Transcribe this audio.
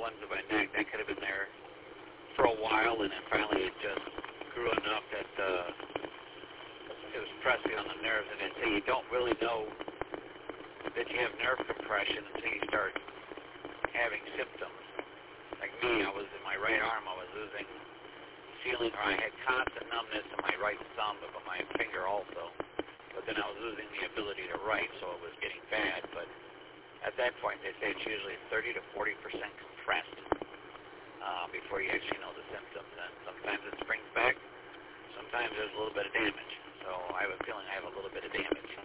ones in my neck, that could have been there for a while, and then finally it just grew enough that it was pressing on the nerves. And so you don't really know that you have nerve compression until you start having symptoms. Like me, I was in my right arm, I was losing feeling, or I had constant numbness in my right thumb, but my finger also. But then I was losing the ability to write, so it was getting bad. But at that point, they say it's usually 30 to 40% compressed before you actually know the symptoms. And sometimes it springs back. Sometimes there's a little bit of damage. So I have a feeling I have a little bit of damage.